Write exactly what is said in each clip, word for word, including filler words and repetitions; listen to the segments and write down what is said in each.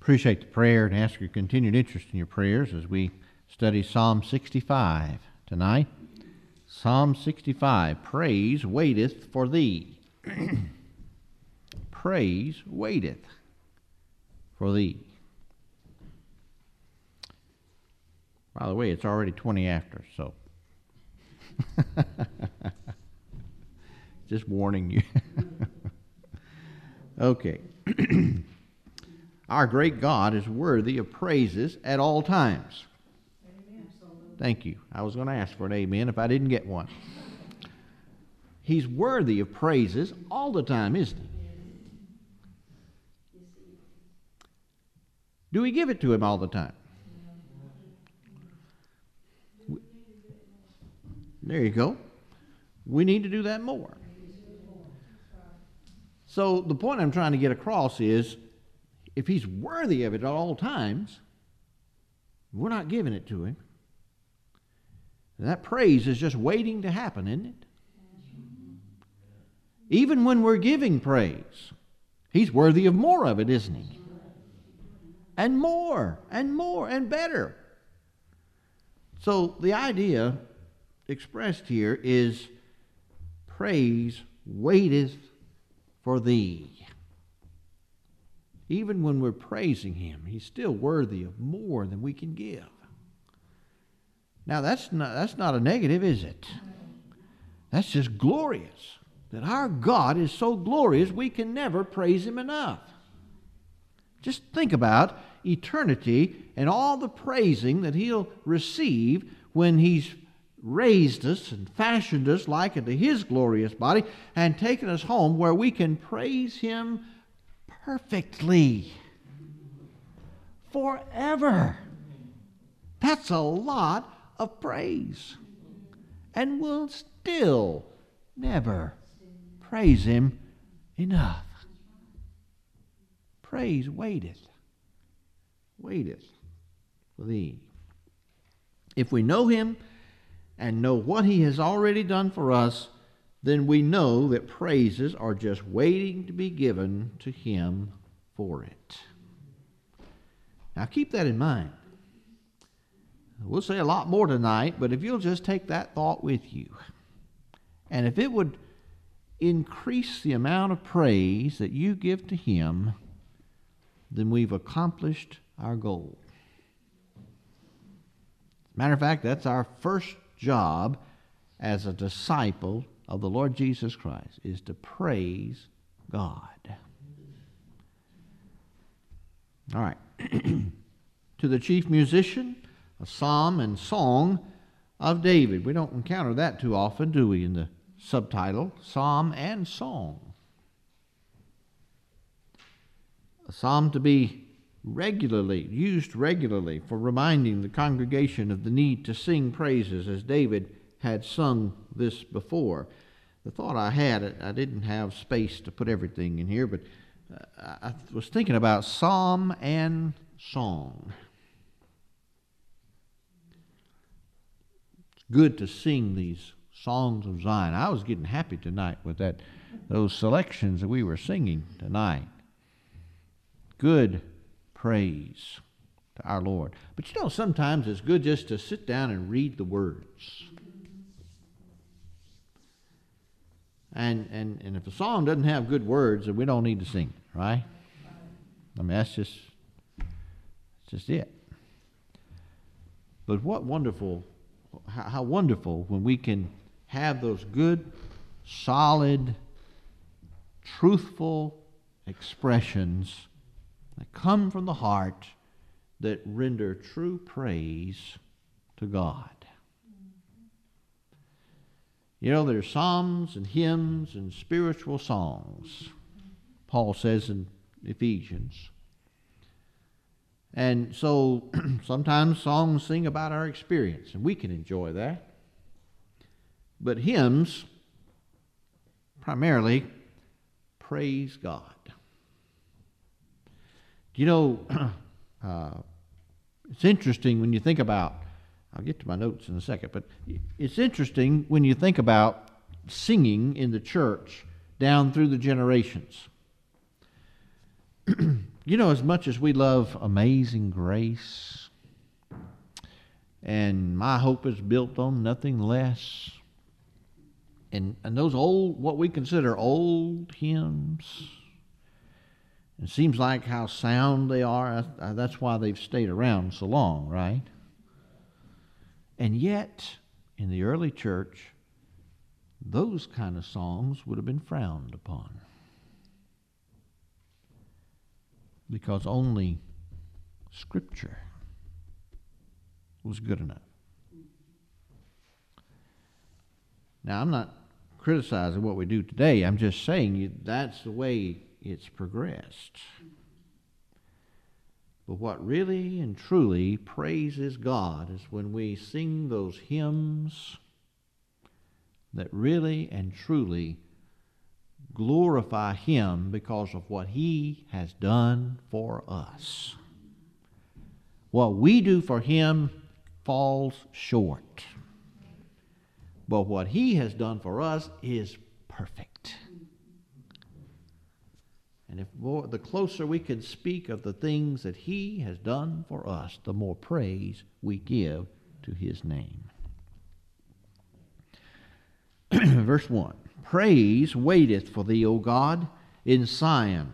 Appreciate the prayer and ask your continued interest in your prayers as we study Psalm sixty-five tonight. Psalm sixty-five, praise waiteth for thee. Praise waiteth for thee. By the way, it's already twenty after, so just warning you. Okay. Our great God is worthy of praises at all times. Amen. Thank you. I was going to ask for an amen if I didn't get one. He's worthy of praises all the time, isn't he? Do we give it to him all the time? There you go. We need to do that more. So the point I'm trying to get across is, if he's worthy of it at all times, we're not giving it to him. That praise is just waiting to happen, isn't it? Even when we're giving praise, he's worthy of more of it, isn't he? And more, and more, and better. So the idea expressed here is praise waiteth for thee. Even when we're praising him, he's still worthy of more than we can give. Now that's not, that's not a negative, is it? That's just glorious. That our God is so glorious we can never praise him enough. Just think about eternity and all the praising that he'll receive when he's raised us and fashioned us like unto his glorious body and taken us home where we can praise him perfectly forever. That's a lot of praise. And we'll still never praise him enough. Praise waiteth. Waiteth for thee. If we know him and know what he has already done for us, then we know that praises are just waiting to be given to him for it. Now keep that in mind. We'll say a lot more tonight, but if you'll just take that thought with you, and if it would increase the amount of praise that you give to him, then we've accomplished our goal. Matter of fact, that's our first job as a disciple of the Lord Jesus Christ, is to praise God. All right. To the chief musician, a psalm and song of David. We don't encounter that too often, do we, in the subtitle, psalm and song. A psalm to be regularly, used regularly for reminding the congregation of the need to sing praises as David had sung this before. The thought I had, I didn't have space to put everything in here, but I was thinking about psalm and song. It's good to sing these songs of Zion. I was getting happy tonight with that, those selections that we were singing tonight. Good praise to our Lord. But you know, sometimes it's good just to sit down and read the words. And, and, and if a song doesn't have good words, then we don't need to sing it, right? I mean, that's just, that's just it. But what wonderful, how, how wonderful when we can have those good, solid, truthful expressions that come from the heart that render true praise to God. You know, there's psalms and hymns and spiritual songs, Paul says in Ephesians. And so sometimes songs sing about our experience, and we can enjoy that. But hymns primarily praise God. You know, uh, it's interesting when you think about, I'll get to my notes in a second, but it's interesting when you think about singing in the church down through the generations. You know, as much as we love Amazing Grace, and My Hope is Built on Nothing Less, and, and those old, what we consider old hymns, it seems like how sound they are. That's why they've stayed around so long, right? And yet, in the early church, those kind of songs would have been frowned upon, because only Scripture was good enough. Now, I'm not criticizing what we do today. I'm just saying you, that's the way it's progressed. But what really and truly praises God is when we sing those hymns that really and truly glorify Him because of what He has done for us. What we do for Him falls short, but what He has done for us is perfect. And if more, the closer we can speak of the things that He has done for us, the more praise we give to His name. Verse one, praise waiteth for thee, O God, in Sion,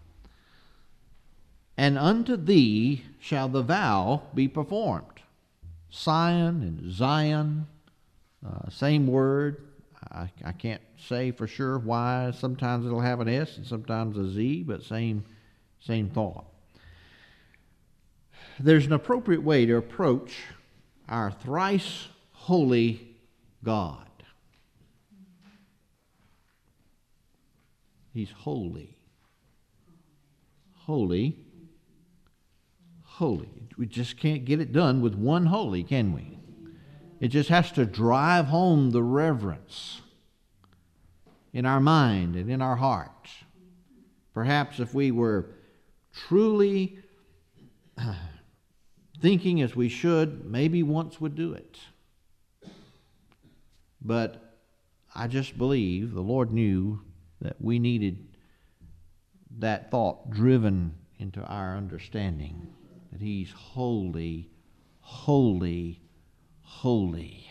and unto thee shall the vow be performed. Sion and Zion, uh, same word. I, I can't say for sure why. Sometimes it'll have an S and sometimes a Z, but same, same thought. There's an appropriate way to approach our thrice holy God. He's holy. Holy. Holy. We just can't get it done with one holy, can we? It just has to drive home the reverence in our mind and in our hearts. Perhaps if we were truly thinking as we should, maybe once would do it. But I just believe the Lord knew that we needed that thought driven into our understanding, that He's holy, holy, holy.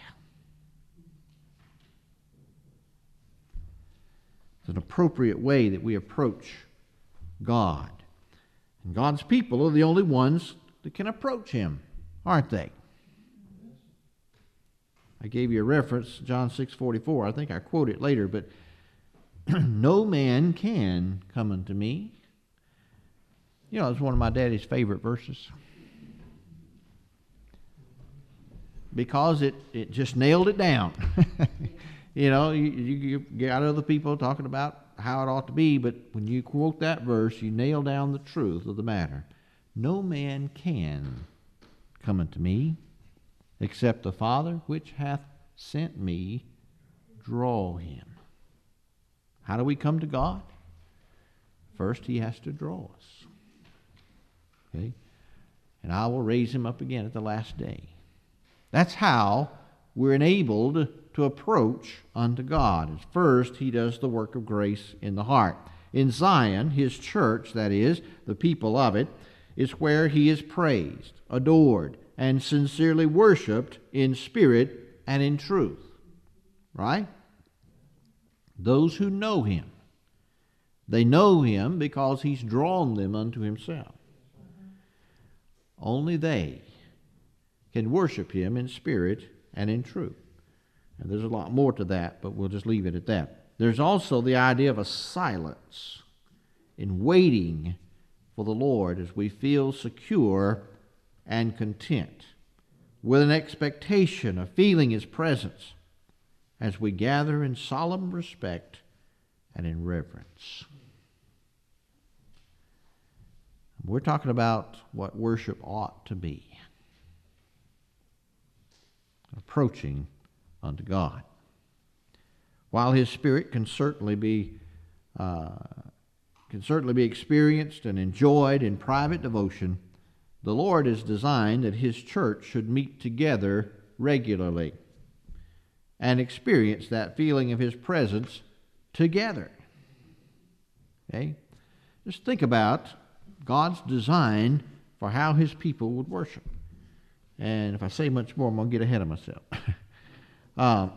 It's an appropriate way that we approach God. And God's people are the only ones that can approach Him, aren't they? I gave you a reference, John six forty-four. I think I quote it later, but no man can come unto me. You know, it's one of my daddy's favorite verses, because it, it just nailed it down. You know, you, you got other people talking about how it ought to be, but when you quote that verse, you nail down the truth of the matter. No man can come unto me, except the Father which hath sent me draw him. How do we come to God? First, He has to draw us. Okay? And I will raise him up again at the last day. That's how we're enabled to approach unto God. First, He does the work of grace in the heart. In Zion, His church, that is, the people of it, is where He is praised, adored, and sincerely worshiped in spirit and in truth. Right? Those who know Him. They know Him because He's drawn them unto Himself. Only they can worship Him in spirit and in truth. And there's a lot more to that, but we'll just leave it at that. There's also the idea of a silence in waiting for the Lord as we feel secure and content, with an expectation of feeling His presence as we gather in solemn respect and in reverence. We're talking about what worship ought to be. Approaching unto God. While His Spirit can certainly be uh, can certainly be experienced and enjoyed in private devotion, the Lord has designed that His church should meet together regularly and experience that feeling of His presence together. Okay? Just think about God's design for how his people would worship. And if I say much more, I'm going to get ahead of myself. uh,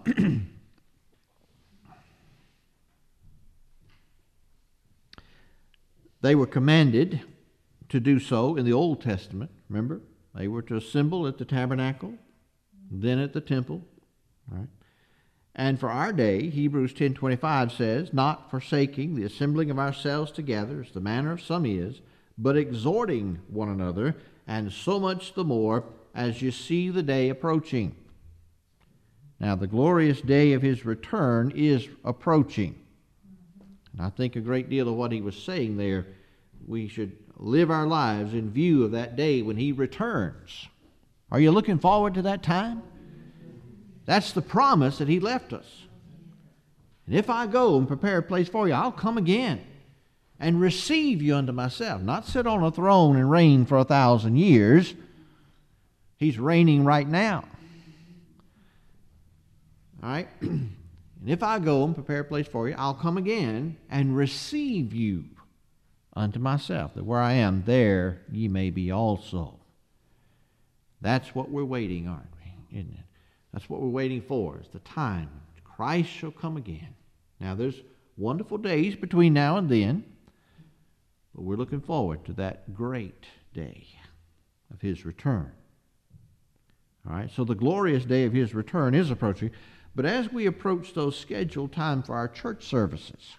they were commanded to do so in the Old Testament. Remember? They were to assemble at the tabernacle, then at the temple. Right? And for our day, Hebrews ten twenty-five says, not forsaking the assembling of ourselves together, as the manner of some is, but exhorting one another, and so much the more as you see the day approaching. Now, the glorious day of his return is approaching. And I think a great deal of what he was saying there, we should live our lives in view of that day when he returns. Are you looking forward to that time? That's the promise that he left us. And if I go and prepare a place for you, I'll come again and receive you unto myself. Not sit on a throne and reign for a thousand years. He's reigning right now. All right? And if I go and prepare a place for you, I'll come again and receive you unto myself, that where I am, there ye may be also. That's what we're waiting, aren't we? Isn't it? That's what we're waiting for, is the time Christ shall come again. Now, there's wonderful days between now and then, but we're looking forward to that great day of his return. All right, so the glorious day of his return is approaching, but as we approach those scheduled time for our church services,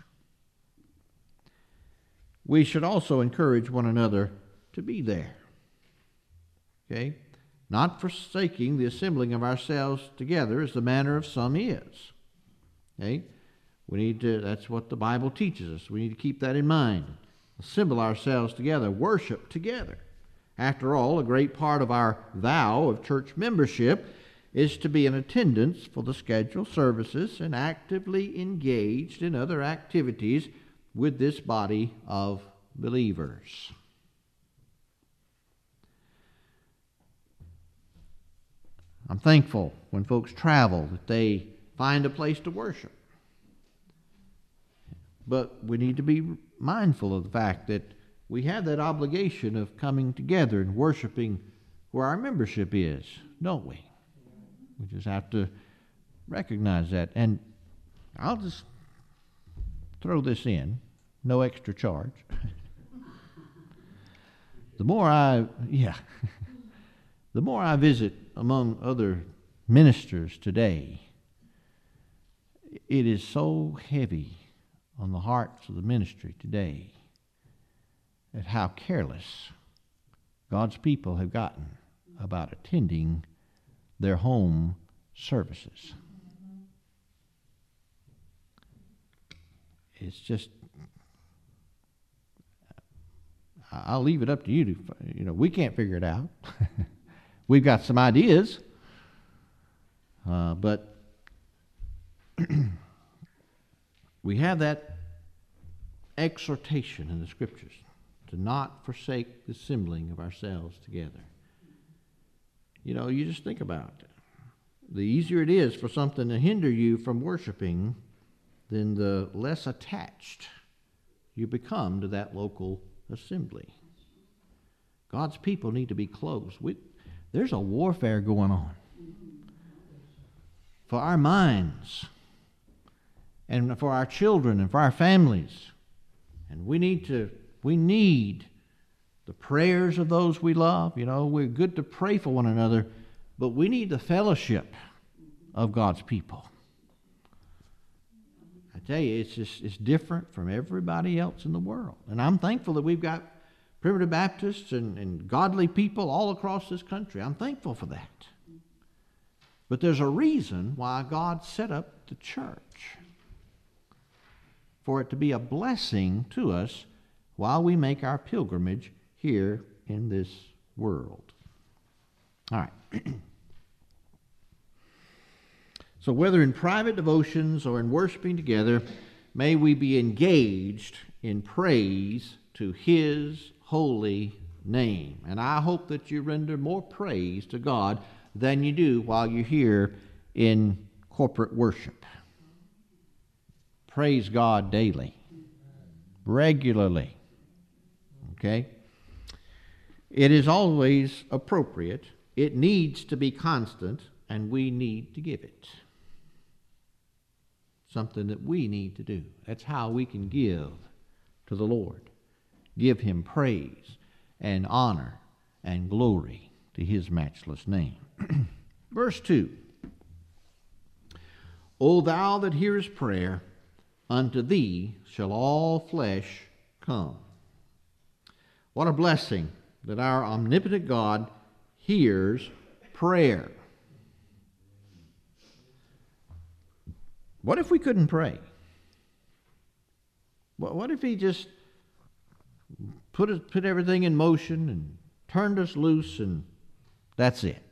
we should also encourage one another to be there. Okay? Not forsaking the assembling of ourselves together as the manner of some is. Okay? We need to, that's what the Bible teaches us. We need to keep that in mind. Assemble ourselves together, worship together. After all, a great part of our vow of church membership is to be in attendance for the scheduled services and actively engaged in other activities with this body of believers. I'm thankful when folks travel that they find a place to worship. But we need to be mindful of the fact that we have that obligation of coming together and worshiping where our membership is, don't we? We just have to recognize that. And I'll just throw this in, no extra charge. The more I, yeah, the more I visit among other ministers today, it is so heavy on the hearts of the ministry today at how careless God's people have gotten about attending their home services. It's just, I'll leave it up to you to, you know, we can't figure it out. We've got some ideas, uh, but we have that exhortation in the Scriptures to not forsake the assembling of ourselves together. You know, you just think about it. The easier it is for something to hinder you from worshiping, then the less attached you become to that local assembly. God's people need to be close. We, there's a warfare going on for our minds and for our children and for our families. And we need to, we need the prayers of those we love. You know, we're good to pray for one another, but we need the fellowship of God's people. I tell you, it's just, it's different from everybody else in the world. And I'm thankful that we've got primitive Baptists and, and godly people all across this country. I'm thankful for that. But there's a reason why God set up the church, for it to be a blessing to us while we make our pilgrimage here in this world. All right. So whether in private devotions or in worshiping together, may we be engaged in praise to His holy name. And I hope that you render more praise to God than you do while you're here in corporate worship. Praise God daily, regularly. Okay? It is always appropriate. It needs to be constant, and we need to give it. Something that we need to do. That's how we can give to the Lord. Give him praise and honor and glory to his matchless name. Verse two. O thou that hearest prayer, unto thee shall all flesh come. What a blessing that our omnipotent God hears prayer. What if we couldn't pray? What if he just put us, put everything in motion and turned us loose and that's it?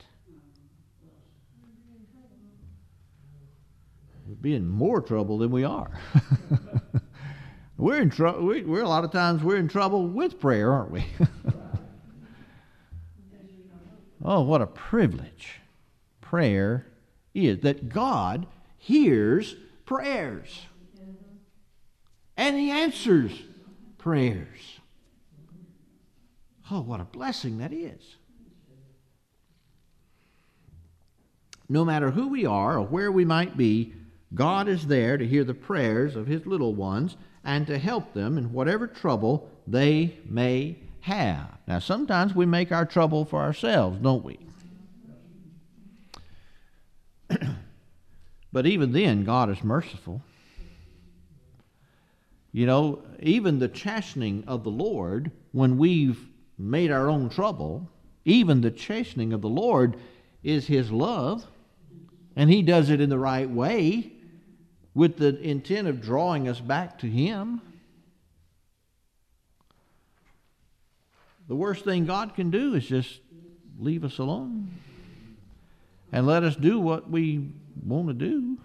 We'd be in more trouble than we are. we're in trouble. We, we're a lot of times we're in trouble with prayer, aren't we? Oh, what a privilege prayer is, that God hears prayers. And he answers prayers. Oh, what a blessing that is. No matter who we are or where we might be, God is there to hear the prayers of his little ones and to help them in whatever trouble they may have. Now, sometimes we make our trouble for ourselves, don't we? But even then, God is merciful. You know, even the chastening of the Lord, when we've made our own trouble, even the chastening of the Lord is his love, and he does it in the right way with the intent of drawing us back to him. The worst thing God can do is just leave us alone and let us do what we want to do.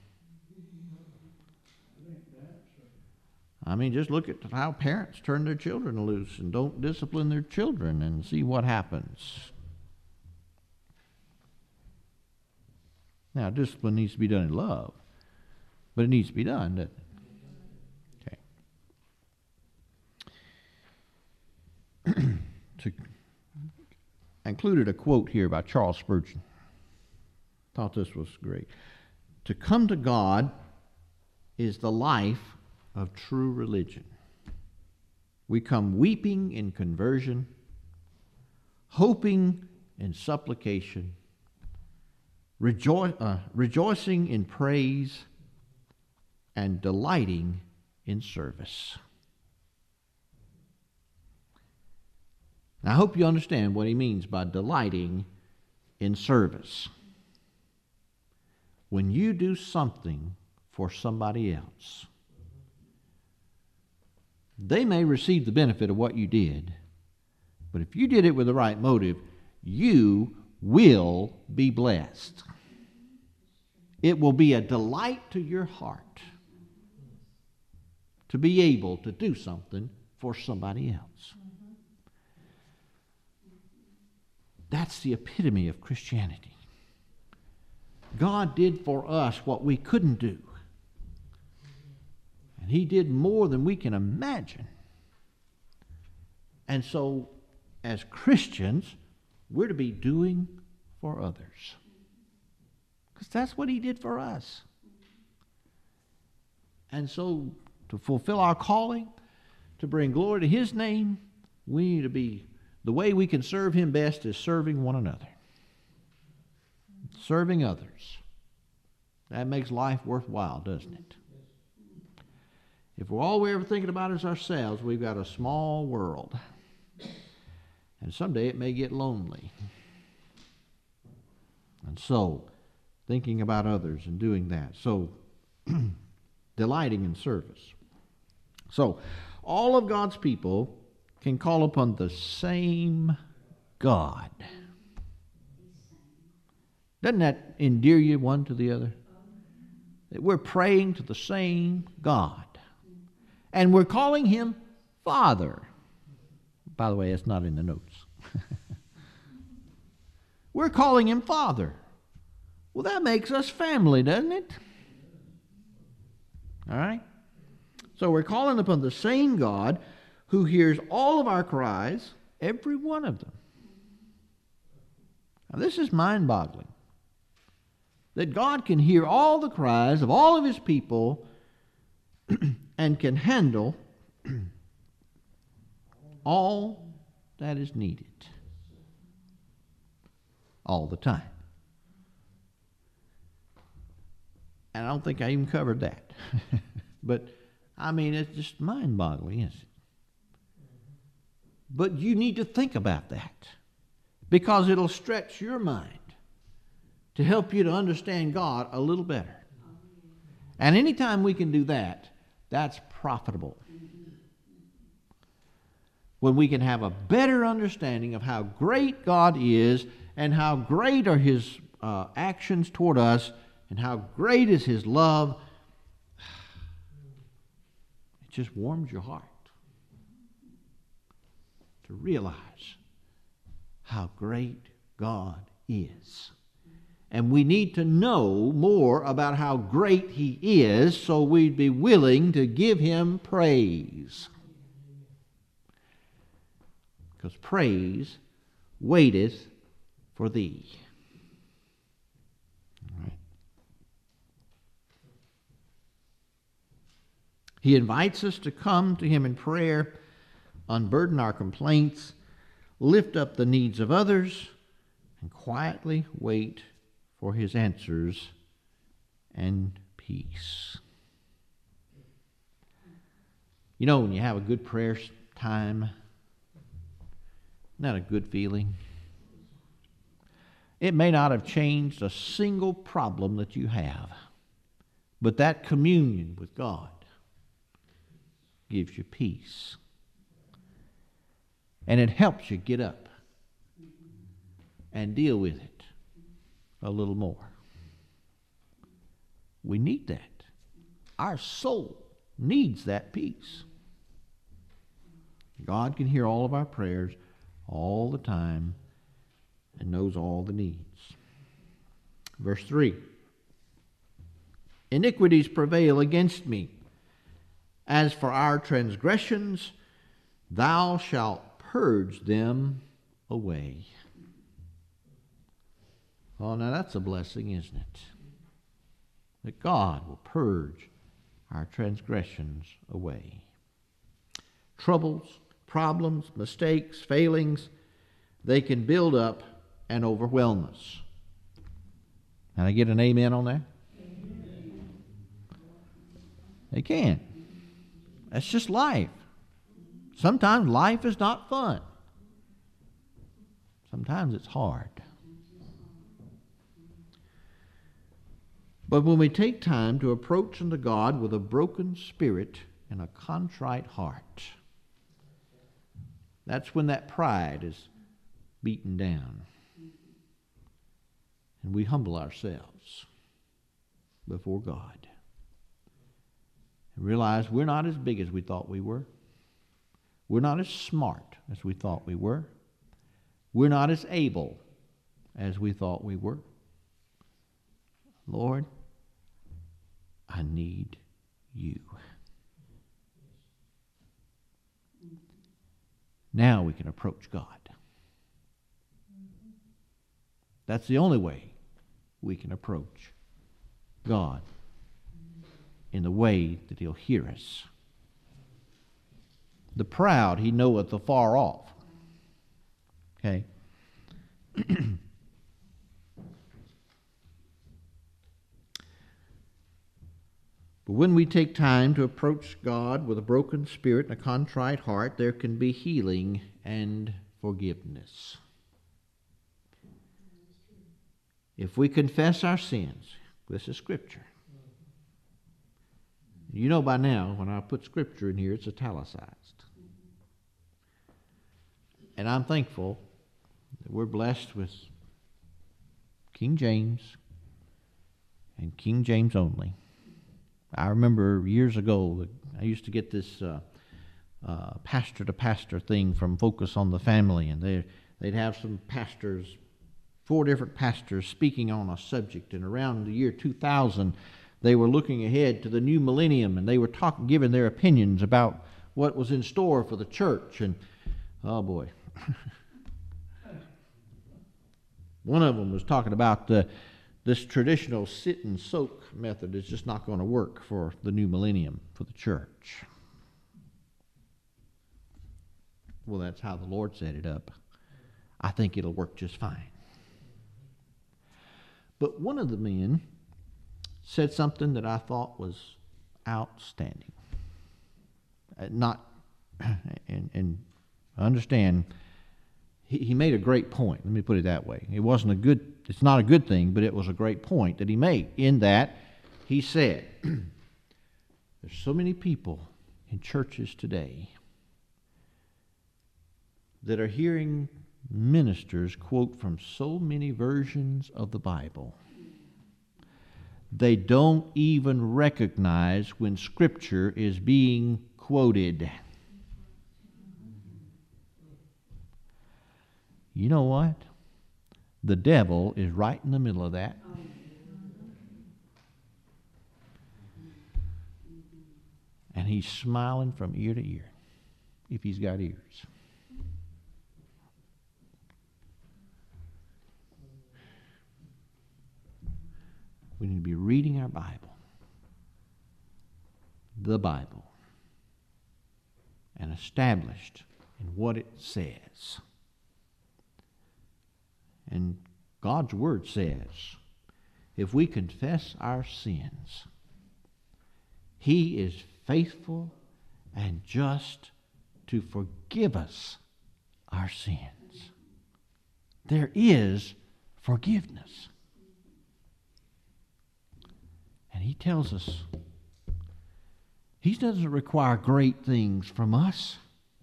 I mean, just look at how parents turn their children loose and don't discipline their children and see what happens. Now, discipline needs to be done in love, but it needs to be done, doesn't it? Okay. to, I included a quote here by Charles Spurgeon. Thought this was great. To come to God is the life of true religion. We come weeping in conversion, hoping in supplication, rejoice, uh, rejoicing in praise, and delighting in service. Now, I hope you understand what he means by delighting in service. When you do something for somebody else, they may receive the benefit of what you did, but if you did it with the right motive, you will be blessed. It will be a delight to your heart to be able to do something for somebody else. That's the epitome of Christianity. God did for us what we couldn't do. And he did more than we can imagine. And so, as Christians, we're to be doing for others. Because that's what he did for us. And so, to fulfill our calling, to bring glory to his name, we need to be, the way we can serve him best is serving one another. Serving others. That makes life worthwhile, doesn't it? If we're all we're ever thinking about is ourselves, we've got a small world. And someday it may get lonely. And so, thinking about others and doing that. So, delighting in service. So, all of God's people can call upon the same God. Doesn't that endear you one to the other? That we're praying to the same God. And we're calling him Father. By the way, that's not in the notes. We're calling him Father. Well, that makes us family, doesn't it? All right? So we're calling upon the same God who hears all of our cries Every one of them. Now, this is mind-boggling. That God can hear all the cries of all of his people and can handle all that is needed all the time. And I don't think I even covered that. But, I mean, it's just mind-boggling, isn't it? But you need to think about that, because it'll stretch your mind to help you to understand God a little better. And anytime we can do that, that's profitable. When we can have a better understanding of how great God is and how great are his uh, actions toward us and how great is his love, it just warms your heart to realize how great God is. And we need to know more about how great he is so we'd be willing to give him praise. Because praise waiteth for thee. All right. He invites us to come to him in prayer, unburden our complaints, lift up the needs of others, and quietly wait for his answers and peace. You know, when you have a good prayer time, isn't that a good feeling? It may not have changed a single problem that you have, but that communion with God gives you peace. And it helps you get up and deal with it a little more. We need that. Our soul needs that peace. God can hear all of our prayers all the time and knows all the needs. Verse three. Iniquities prevail against me. As for our transgressions, thou shalt purge them away. Oh, now that's a blessing, isn't it? That God will purge our transgressions away. Troubles, problems, mistakes, failings, they can build up and overwhelm us. Can I get an amen on that? Amen. They can. That's just life. Sometimes life is not fun. Sometimes it's hard. But when we take time to approach unto God with a broken spirit and a contrite heart, that's when that pride is beaten down. And we humble ourselves before God. And realize we're not as big as we thought we were. We're not as smart as we thought we were. We're not as able as we thought we were. Lord, I need you. Now we can approach God. That's the only way we can approach God, in the way that he'll hear us. The proud he knoweth afar off. Okay? But when we take time to approach God with a broken spirit and a contrite heart, there can be healing and forgiveness. If we confess our sins, this is Scripture. You know by now, when I put Scripture in here, it's italicized. And I'm thankful that we're blessed with King James and King James only. I remember years ago that I used to get this uh, uh, pastor-to-pastor thing from Focus on the Family, and they, they'd have some pastors, four different pastors speaking on a subject, and around the year two thousand, they were looking ahead to the new millennium, and they were talking, giving their opinions about what was in store for the church. And oh boy, One of them was talking about the, this traditional sit and soak method is just not going to work for the new millennium, for the church. Well, that's how the Lord set it up. I think it'll work just fine. But one of the men said something that I thought was outstanding. Uh, not, and, and understand, he, he made a great point. Let me put it that way. It wasn't a good, it's not a good thing, but it was a great point that he made. In that, he said, there's so many people in churches today that are hearing ministers quote from so many versions of the Bible, they don't even recognize when Scripture is being quoted. You know what? The devil is right in the middle of that. And he's smiling from ear to ear, if he's got ears. We need to be reading our Bible, the Bible, and established in what it says. And God's Word says, if we confess our sins, He is faithful and just to forgive us our sins. There is forgiveness. And He tells us He doesn't require great things from us.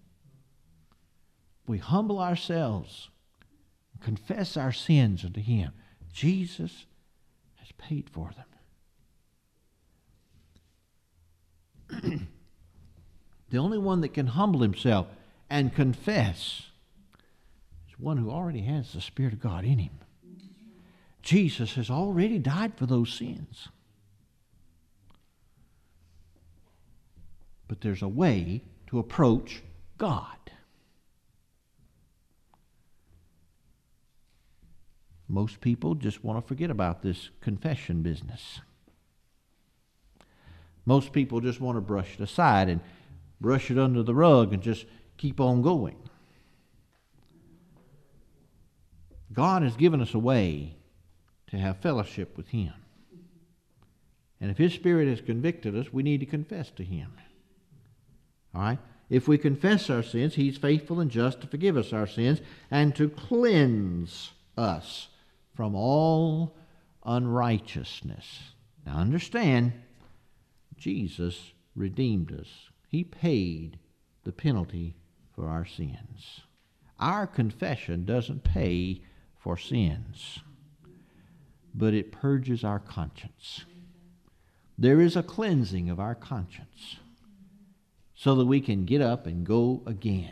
We humble ourselves, confess our sins unto Him. Jesus has paid for them. The only one that can humble himself and confess is one who already has the Spirit of God in him. Jesus has already died for those sins. But there's a way to approach God. Most people just want to forget about this confession business. Most people just want to brush it aside and brush it under the rug and just keep on going. God has given us a way to have fellowship with Him. And if His Spirit has convicted us, we need to confess to Him. All right? If we confess our sins, He's faithful and just to forgive us our sins and to cleanse us from all unrighteousness. Now understand, Jesus redeemed us. He paid the penalty for our sins. Our confession doesn't pay for sins, but it purges our conscience. There is a cleansing of our conscience so that we can get up and go again.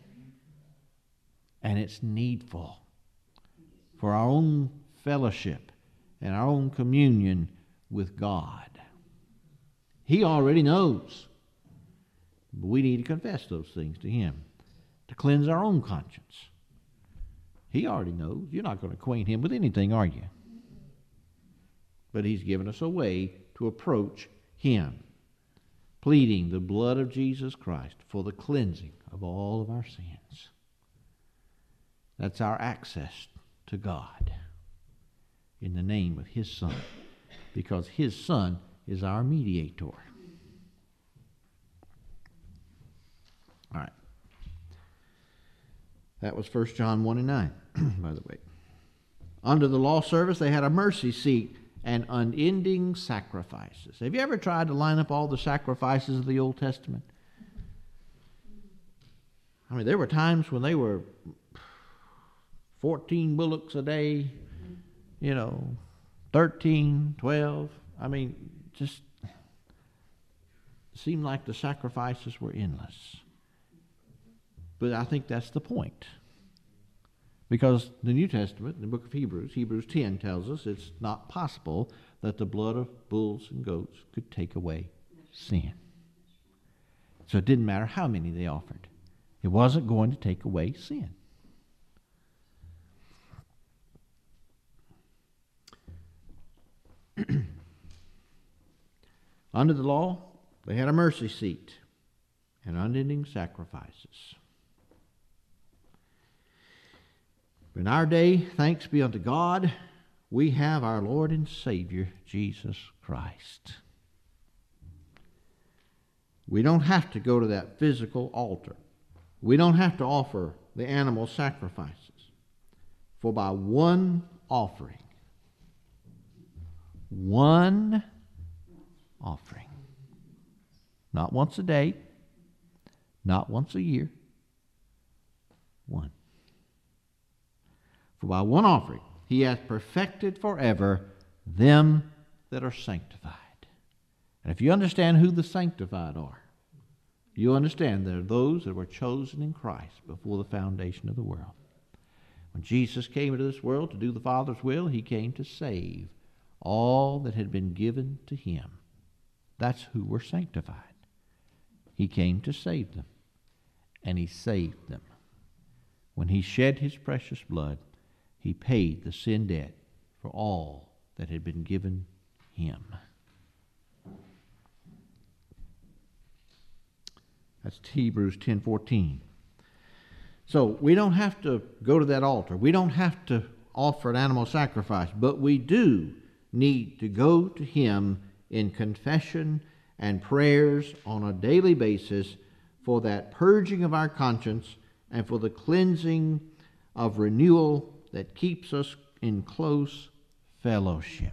And it's needful for our own fellowship and our own communion with God. He already knows. But we need to confess those things to Him to cleanse our own conscience. He already knows. You're not going to acquaint Him with anything, are you? But He's given us a way to approach Him, pleading the blood of Jesus Christ for the cleansing of all of our sins. That's our access to God in the name of His Son, because His Son is our mediator. All right. That was First John one and nine, by the way. Under the law service, they had a mercy seat and unending sacrifices. Have you ever tried to line up all the sacrifices of the Old Testament? I mean, there were times when they were fourteen bullocks a day, you know, thirteen, twelve. I mean, just seemed like the sacrifices were endless. But I think that's the point. Because the New Testament, the book of Hebrews, Hebrews ten tells us it's not possible that the blood of bulls and goats could take away sin. So it didn't matter how many they offered. It wasn't going to take away sin. Under the law, they had a mercy seat and unending sacrifices. In our day, thanks be unto God, we have our Lord and Savior, Jesus Christ. We don't have to go to that physical altar. We don't have to offer the animal sacrifices. For by one offering, one offering, not once a day, not once a year, one. For by one offering he hath perfected forever them that are sanctified. And if you understand who the sanctified are, you understand there are those that were chosen in Christ before the foundation of the world. When Jesus came into this world to do the Father's will, he came to save all that had been given to him. That's who were sanctified. He came to save them, and he saved them. When he shed his precious blood, he paid the sin debt for all that had been given him. That's Hebrews ten fourteen. So we don't have to go to that altar. We don't have to offer an animal sacrifice, but we do need to go to him in confession and prayers on a daily basis for that purging of our conscience and for the cleansing of renewal that keeps us in close fellowship.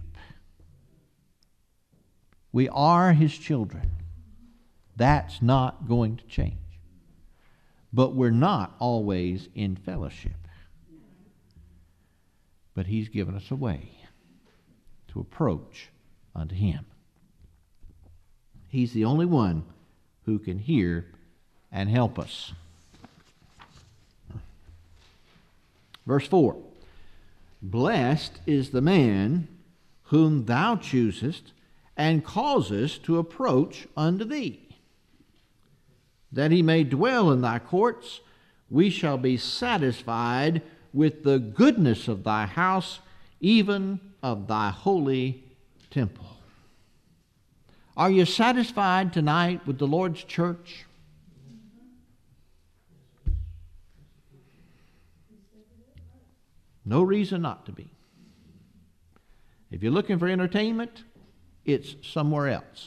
We are his children. That's not going to change. But we're not always in fellowship. But he's given us a way to approach unto him. He's the only one who can hear and help us. Verse four. Blessed is the man whom thou choosest and causest to approach unto thee. That he may dwell in thy courts, we shall be satisfied with the goodness of thy house, even of thy holy temple. Are you satisfied tonight with the Lord's church? No reason not to be. If you're looking for entertainment, it's somewhere else.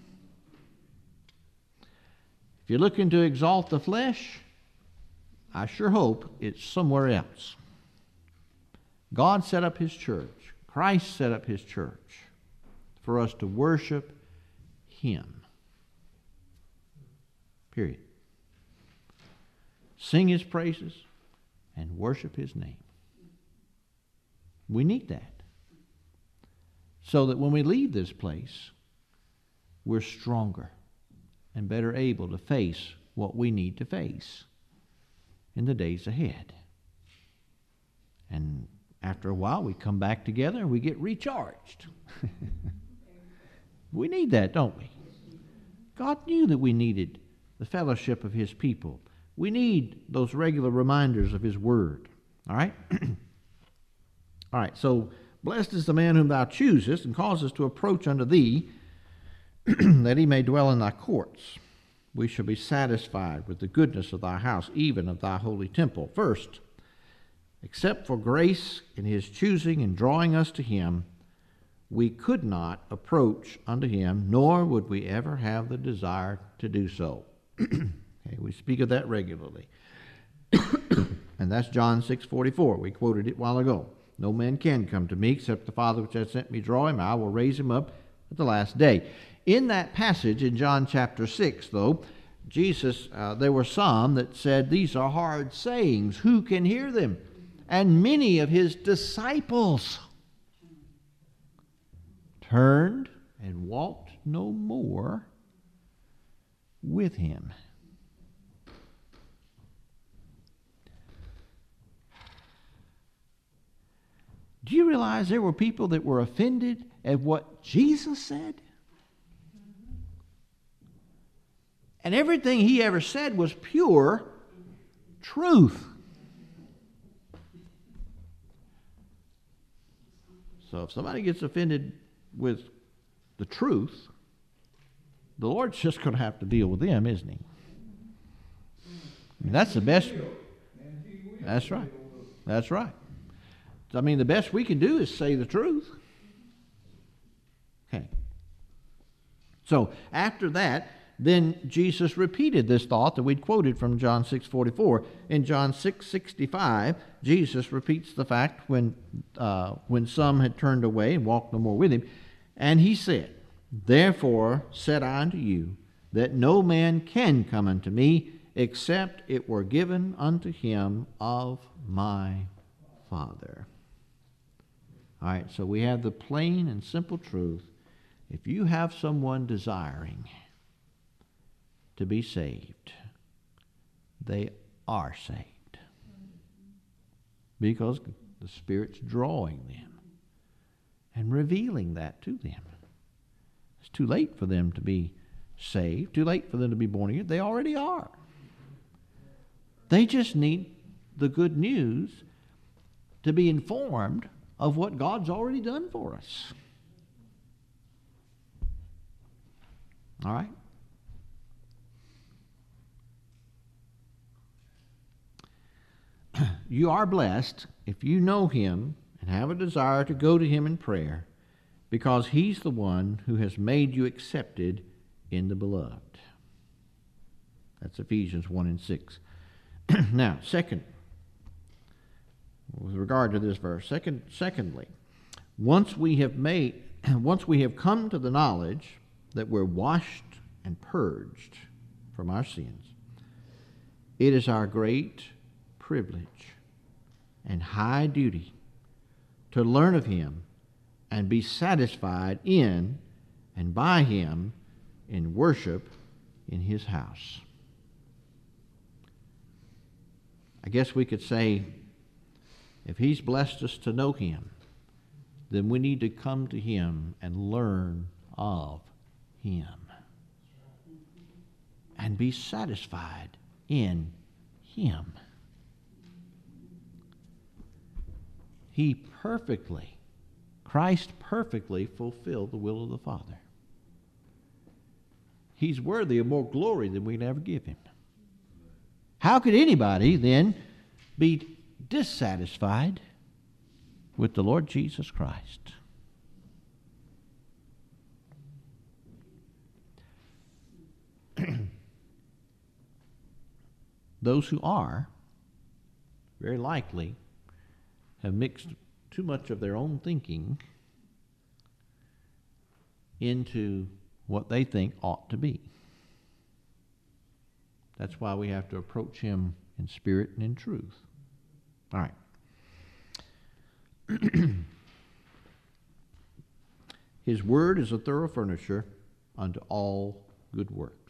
If you're looking to exalt the flesh, I sure hope it's somewhere else. God set up his church. Christ set up his church for us to worship him. Period. Sing his praises and worship his name. We need that. So that when we leave this place, we're stronger and better able to face what we need to face in the days ahead. And after a while, we come back together and we get recharged. We need that, don't we? God knew that we needed the fellowship of his people. We need those regular reminders of his word. All right? All right, so blessed is the man whom thou choosest and causest to approach unto thee, that he may dwell in thy courts. We shall be satisfied with the goodness of thy house, even of thy holy temple. First, except for grace in his choosing and drawing us to him, we could not approach unto him, nor would we ever have the desire to do so. Okay, we speak of that regularly. And that's John six forty-four. We quoted it a while ago. No man can come to me except the Father which hath sent me draw him. I will raise him up at the last day. In that passage in John chapter six, though, Jesus, uh, there were some that said, these are hard sayings. Who can hear them? And many of his disciples turned and walked no more with him. Do you realize there were people that were offended at what Jesus said? And everything he ever said was pure truth. So if somebody gets offended with the truth, the Lord's just going to have to deal with them, isn't he? I mean, that's the best. That's right. That's right. I mean, the best we can do is say the truth. Okay. So after that, then Jesus repeated this thought that we'd quoted from John six forty-four. In John six sixty-five, Jesus repeats the fact when uh, when some had turned away and walked no more with him. And he said, Therefore said I unto you, that no man can come unto me, except it were given unto him of my Father. All right, so we have the plain and simple truth. If you have someone desiring to be saved, they are saved. Because the Spirit's drawing them and revealing that to them. It's too late for them to be saved, too late for them to be born again. They already are. They just need the good news to be informed of what God's already done for us. All right? You are blessed if you know him and have a desire to go to him in prayer, because he's the one who has made you accepted in the beloved. That's Ephesians one and six. Now, second, with regard to this verse, second, secondly, once we have made, once we have come to the knowledge that we're washed and purged from our sins, it is our great privilege and high duty to learn of him and be satisfied in and by him in worship in his house. I guess we could say, if he's blessed us to know him, then we need to come to him and learn of him and be satisfied in him. He perfectly, Christ perfectly fulfilled the will of the Father. He's worthy of more glory than we can ever give him. How could anybody then be dissatisfied with the Lord Jesus Christ? Those who are, very likely, have mixed too much of their own thinking into what they think ought to be. That's why we have to approach him in spirit and in truth. All right. His word is a thorough furnisher unto all good works.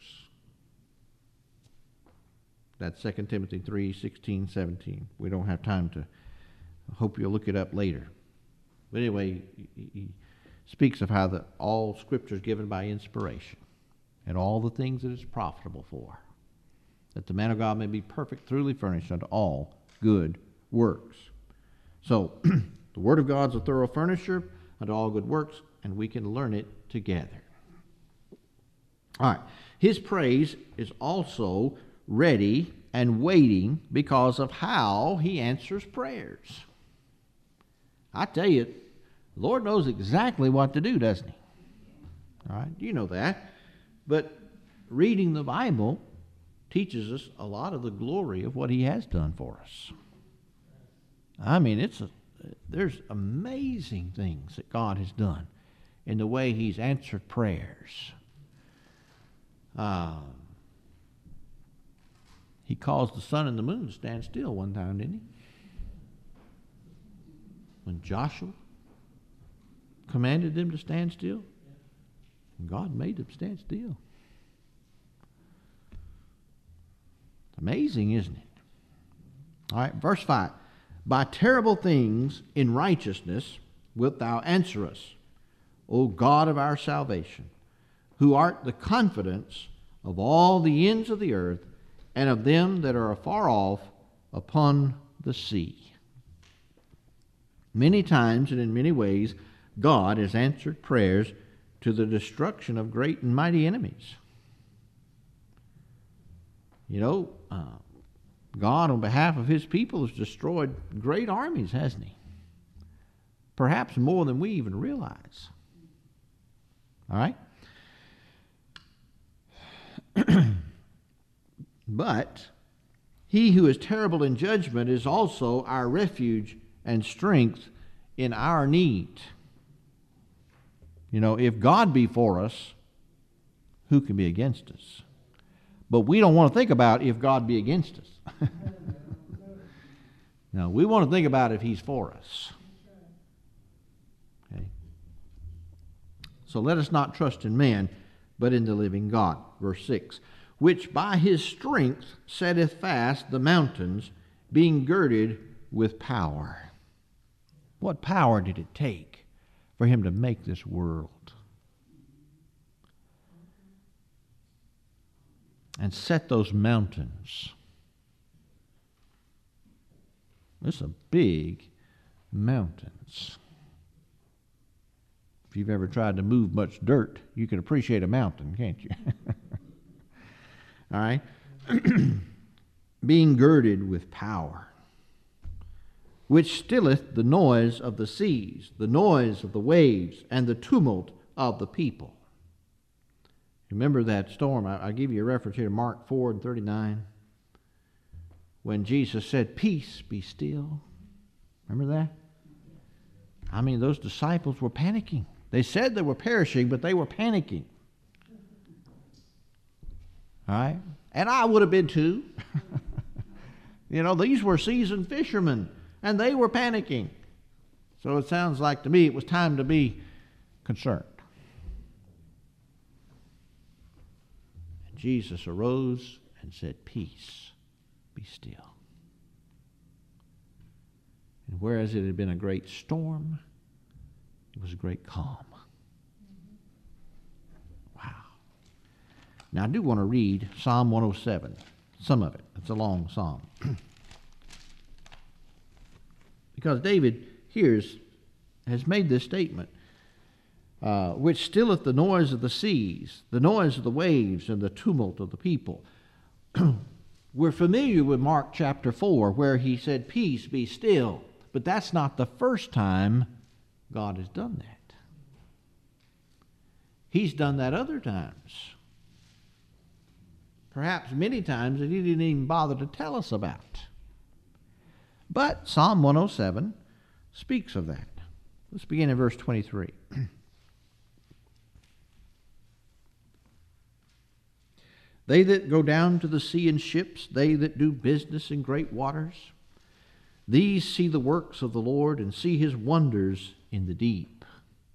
That's Second Timothy three, sixteen, seventeen. We don't have time to, I hope you'll look it up later. But anyway, he, he speaks of how the, all Scripture is given by inspiration and all the things that it's profitable for, that the man of God may be perfect, thoroughly furnished unto all good works. So, the Word of God's a thorough furnisher unto all good works, and we can learn it together. All right. His praise is also ready and waiting because of how he answers prayers. I tell you, the Lord knows exactly what to do, doesn't he? All right. You know that. But reading the Bible teaches us a lot of the glory of what he has done for us. I mean, it's a, there's amazing things that God has done in the way he's answered prayers. Um, he caused the sun and the moon to stand still one time, didn't he? When Joshua commanded them to stand still, and God made them stand still. It's amazing, isn't it? All right, verse five. By terrible things in righteousness wilt thou answer us, O God of our salvation, who art the confidence of all the ends of the earth, and of them that are afar off upon the sea. Many times and in many ways, God has answered prayers to the destruction of great and mighty enemies. You know, uh, God, on behalf of his people, has destroyed great armies, hasn't he? Perhaps more than we even realize. All right? But he who is terrible in judgment is also our refuge and strength in our need. You know, if God be for us, who can be against us? But we don't want to think about if God be against us. No, we want to think about if he's for us. Okay. So let us not trust in man, but in the living God. Verse six. Which by his strength setteth fast the mountains, being girded with power. What power did it take for him to make this world? And set those mountains. There's some big mountains. If you've ever tried to move much dirt, you can appreciate a mountain, can't you? All right? Being girded with power, which stilleth the noise of the seas, the noise of the waves, and the tumult of the people. Remember that storm? I, I'll give you a reference here to Mark four and thirty-nine. When Jesus said, "Peace, be still." Remember that? I mean, those disciples were panicking. They said they were perishing, but they were panicking. All right? And I would have been too. You know, these were seasoned fishermen, and they were panicking. So it sounds like to me it was time to be concerned. And Jesus arose and said, "Peace, be still." And whereas it had been a great storm, it was a great calm. Wow. Now I do want to read Psalm one oh seven, some of it. It's a long psalm. Because David here has made this statement, uh, which stilleth the noise of the seas, the noise of the waves, and the tumult of the people. We're familiar with Mark chapter four, where he said, "Peace, be still." But that's not the first time God has done that. He's done that other times. Perhaps many times that he didn't even bother to tell us about. But Psalm one oh seven speaks of that. Let's begin in verse twenty-three. They that go down to the sea in ships, they that do business in great waters, these see the works of the Lord and see his wonders in the deep.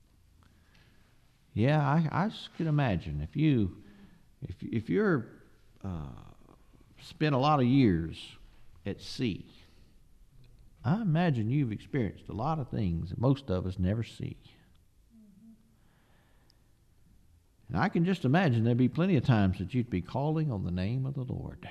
Yeah, I, I can imagine if you, if if you're uh, spent a lot of years at sea, I imagine you've experienced a lot of things that most of us never see. And I can just imagine there'd be plenty of times that you'd be calling on the name of the Lord.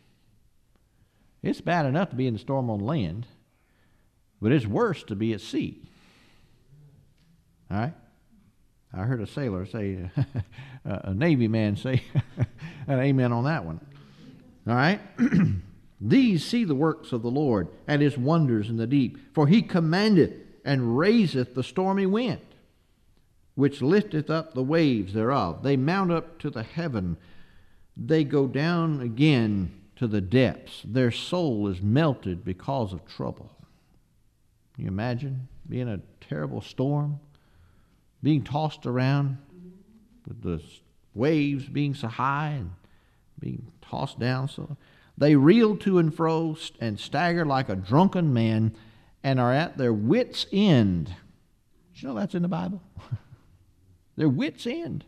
It's bad enough to be in the storm on land, but it's worse to be at sea. All right? I heard a sailor say, a Navy man say, an amen on that one. All right? These see the works of the Lord and his wonders in the deep. For he commandeth and raiseth the stormy wind, which lifteth up the waves thereof. They mount up to the heaven. They go down again to the depths. Their soul is melted because of trouble. Can you imagine being a terrible storm, being tossed around with the waves being so high and being tossed down so? They reel to and fro and stagger like a drunken man and are at their wits' end. Did you know that's in the Bible? Their wits' end.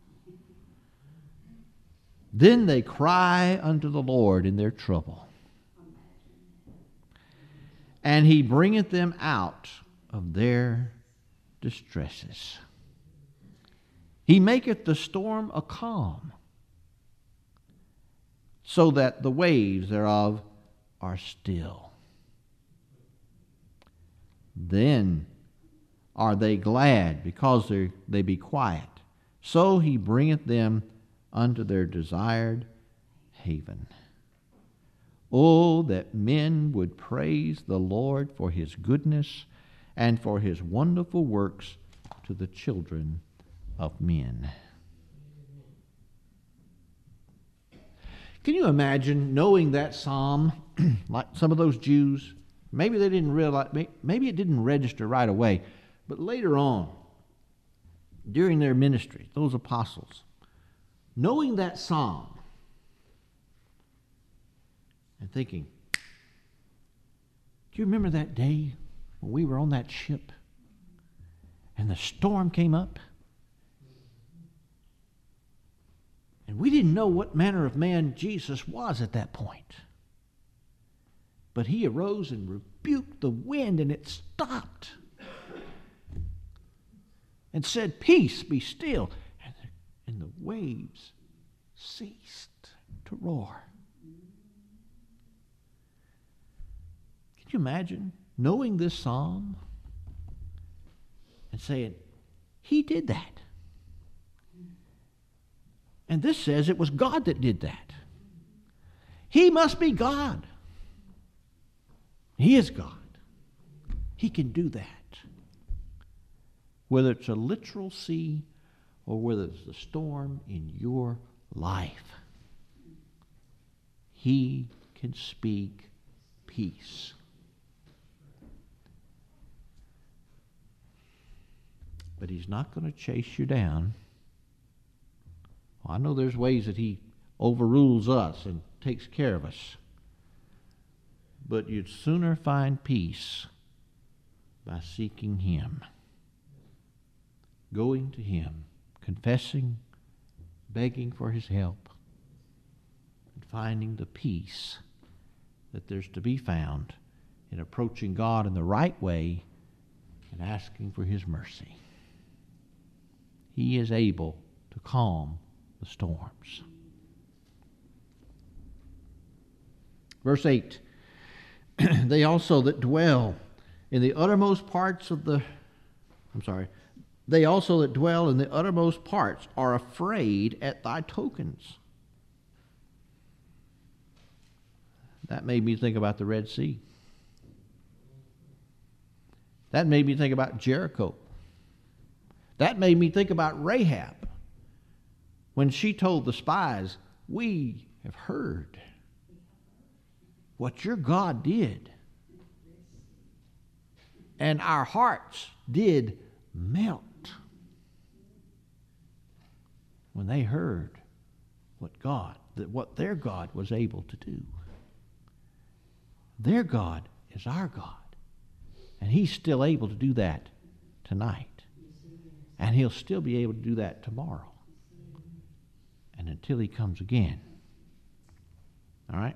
Then they cry unto the Lord in their trouble, and he bringeth them out of their distresses. He maketh the storm a calm, so that the waves thereof are still. Then are they glad, because they they be quiet. So he bringeth them unto their desired haven. Oh, that men would praise the Lord for his goodness and for his wonderful works to the children of men. Can you imagine knowing that psalm, like some of those Jews? Maybe they didn't realize, maybe it didn't register right away, but later on, during their ministry, those apostles, knowing that psalm and thinking, do you remember that day when we were on that ship and the storm came up? And we didn't know what manner of man Jesus was at that point. But he arose and rebuked the wind, and it stopped. And said, "Peace, be still." And the, and the waves ceased to roar. Can you imagine knowing this psalm and saying, he did that? And this says it was God that did that. He must be God. He is God. He can do that. Whether it's a literal sea or whether it's the storm in your life, he can speak peace. But he's not going to chase you down. Well, I know there's ways that he overrules us and takes care of us. But you'd sooner find peace by seeking him. Going to him, confessing, begging for his help, and finding the peace that there's to be found in approaching God in the right way and asking for his mercy. He is able to calm the storms. Verse eight, they also that dwell in the uttermost parts of the, I'm sorry, they also that dwell in the uttermost parts are afraid at thy tokens. That made me think about the Red Sea. That made me think about Jericho. That made me think about Rahab when she told the spies, "We have heard what your God did, and our hearts did melt when they heard what God, that what their God was able to do." Their God is our God, and he's still able to do that tonight. And he'll still be able to do that tomorrow. And until he comes again. All right?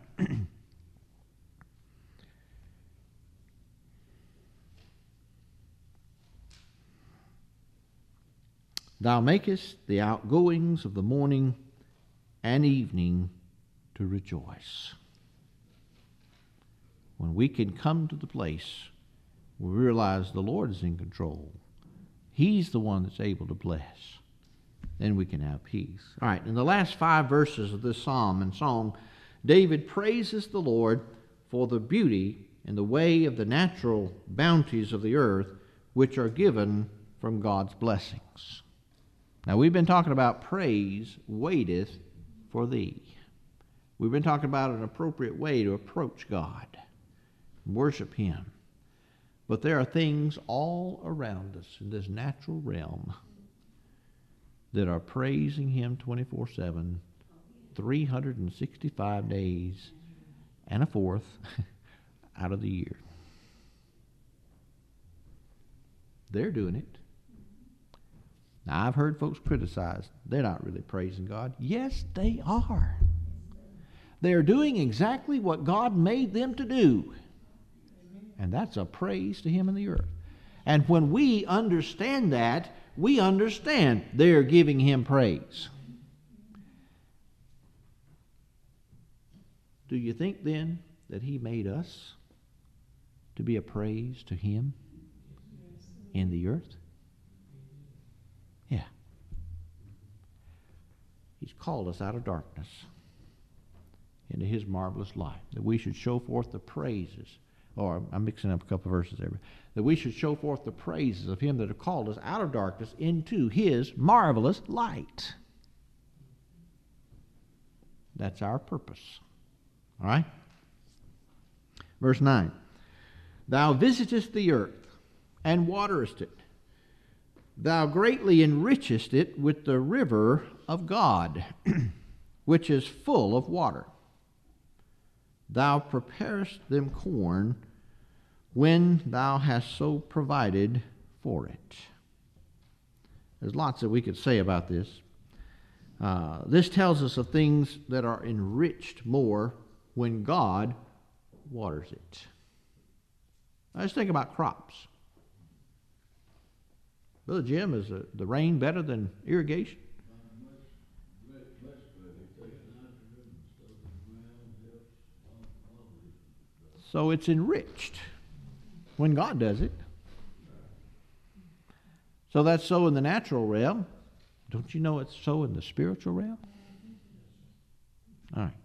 Thou makest the outgoings of the morning and evening to rejoice. When we can come to the place where we realize the Lord is in control, he's the one that's able to bless, then we can have peace. All right, in the last five verses of this psalm and song, David praises the Lord for the beauty and the way of the natural bounties of the earth, which are given from God's blessings. Now, we've been talking about praise waiteth for thee. We've been talking about an appropriate way to approach God, worship him. But there are things all around us in this natural realm that are praising him twenty-four seven, three hundred sixty-five days and a fourth out of the year. They're doing it. Now, I've heard folks criticize they're not really praising God. Yes, they are. They're doing exactly what God made them to do. And that's a praise to him in the earth. And when we understand that, we understand they're giving him praise. Do you think then that he made us to be a praise to him? in the earth? Yeah. He's called us out of darkness into his marvelous light, that we should show forth the praises, or I'm mixing up a couple of verses there, that we should show forth the praises of him that have called us out of darkness into his marvelous light. That's our purpose. All right? Verse nine. Thou visitest the earth, and waterest it. Thou greatly enrichest it with the river of God, which is full of water. Thou preparest them corn when thou hast so provided for it. There's lots that we could say about this. Uh, this tells us of things that are enriched more when God waters it. Let's think about crops. Brother Jim, is the, the rain better than irrigation? So it's enriched when God does it. So that's so in the natural realm. Don't you know it's so in the spiritual realm? All right.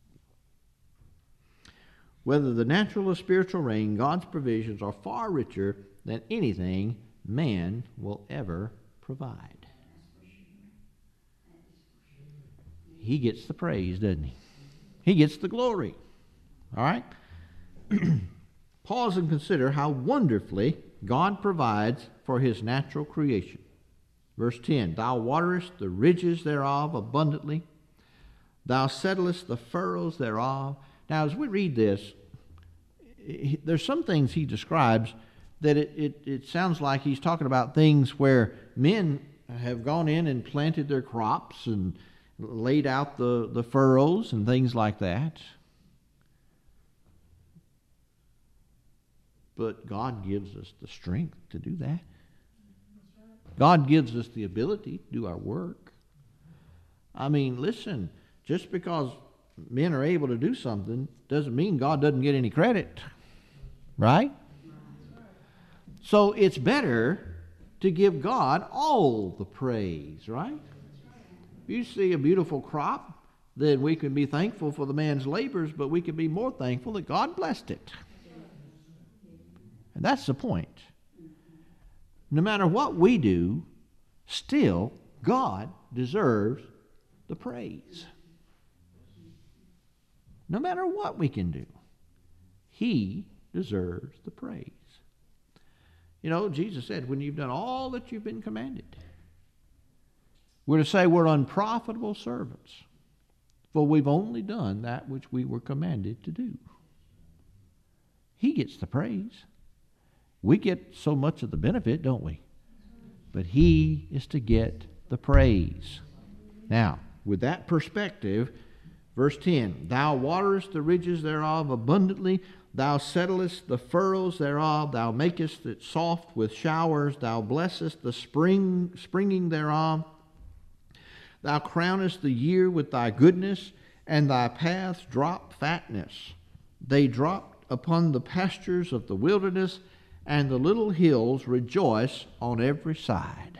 Whether the natural or spiritual rain, God's provisions are far richer than anything man will ever provide. He gets the praise, doesn't he? He gets the glory. All right? Pause and consider how wonderfully God provides for his natural creation. Verse ten, thou waterest the ridges thereof abundantly. Thou settlest the furrows thereof. Now, as we read this, there's some things he describes that it, it, it sounds like he's talking about things where men have gone in and planted their crops and laid out the, the furrows and things like that. But God gives us the strength to do that. God gives us the ability to do our work. I mean, listen, just because men are able to do something doesn't mean God doesn't get any credit. Right? So it's better to give God all the praise, right? If you see a beautiful crop, then we can be thankful for the man's labors, but we can be more thankful that God blessed it. And that's the point. No matter what we do, still God deserves the praise. No matter what we can do, he deserves the praise. You know, Jesus said, when you've done all that you've been commanded, we're to say we're unprofitable servants, for we've only done that which we were commanded to do. He gets the praise. We get so much of the benefit, don't we? But he is to get the praise. Now, with that perspective, verse ten, thou waterest the ridges thereof abundantly, thou settlest the furrows thereof, thou makest it soft with showers, thou blessest the spring springing thereof, thou crownest the year with thy goodness, and thy paths drop fatness. They drop upon the pastures of the wilderness, and the little hills rejoice on every side.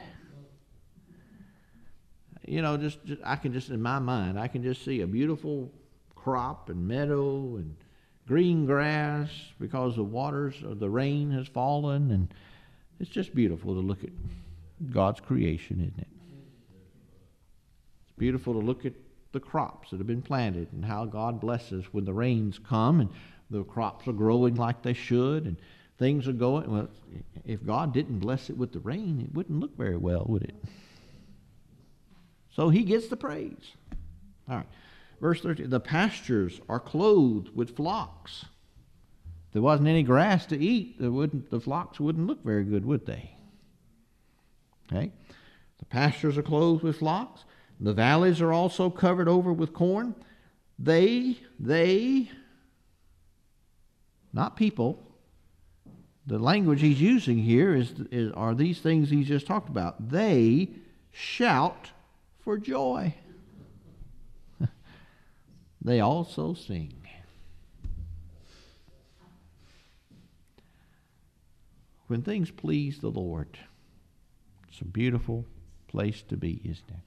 You know, just, just I can just, in my mind, I can just see a beautiful crop and meadow and green grass because the waters of the rain has fallen, and it's just beautiful to look at God's creation, isn't it? It's beautiful to look at the crops that have been planted and how God blesses when the rains come and the crops are growing like they should and things are going. Well, if God didn't bless it with the rain, it wouldn't look very well, would it? So he gets the praise. All right. Verse thirteen, the pastures are clothed with flocks. If there wasn't any grass to eat, there wouldn't, the flocks wouldn't look very good, would they? Okay. The pastures are clothed with flocks. The valleys are also covered over with corn. They, they, not people, the language he's using here is, is are these things he's just talked about. They shout for joy. They also sing. when things please the Lord, it's a beautiful place to be, isn't it?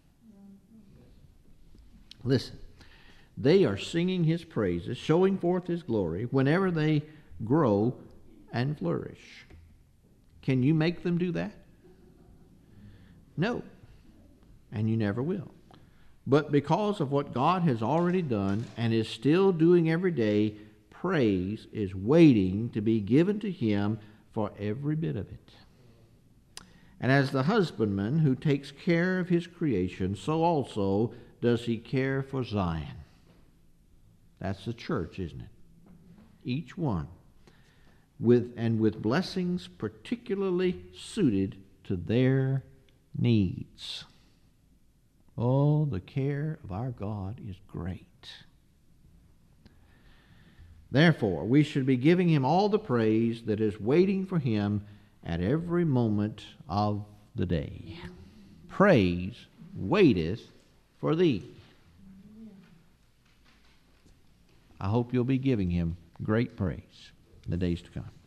Listen, they are singing his praises, showing forth his glory whenever they grow and flourish. Can you make them do that? No, and you never will. But because of what God has already done and is still doing every day, praise is waiting to be given to him for every bit of it. And as the husbandman who takes care of his creation, so also does he care for Zion. That's the church, isn't it? Each one. With, and with blessings particularly suited to their needs. Oh, the care of our God is great. Therefore, we should be giving him all the praise that is waiting for him at every moment of the day. Praise waiteth for thee. I hope you'll be giving him great praise in the days to come.